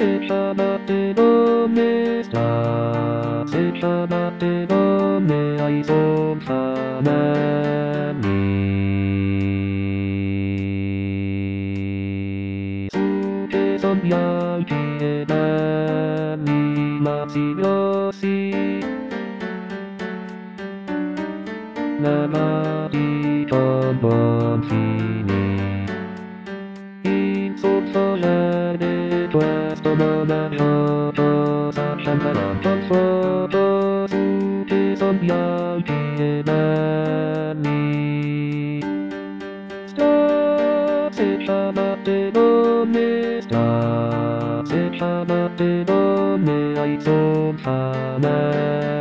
せかなってごめせかなってごめ愛想さなにスケソンや消えなに待ちよし長いとぼんちにいつそらでトラストのなひょとさしゃがらとそとすけそんや消えなにスターせかなってごめスターせかなってごめ愛想さな